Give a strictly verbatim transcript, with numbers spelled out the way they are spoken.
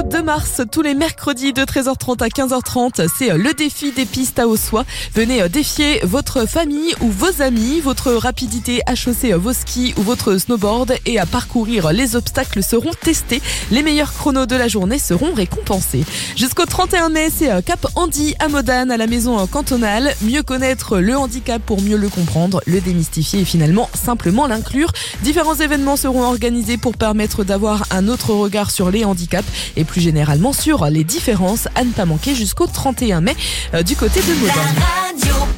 jusqu'au deux mars, tous les mercredis de treize heures trente à quinze heures trente, c'est le défi des pistes à Haussois. Venez défier votre famille ou vos amis, votre rapidité à chausser vos skis ou votre snowboard et à parcourir les obstacles seront testés. Les meilleurs chronos de la journée seront récompensés. Jusqu'au trente et un mai, c'est Cap Handi à Modane, à la maison cantonale. Mieux connaître le handicap pour mieux le comprendre, le démystifier et finalement simplement l'inclure. Différents événements seront organisés pour permettre d'avoir un autre regard sur les handicaps et plus généralement sur les différences à ne pas manquer jusqu'au trente et un mai euh, du côté de Modane.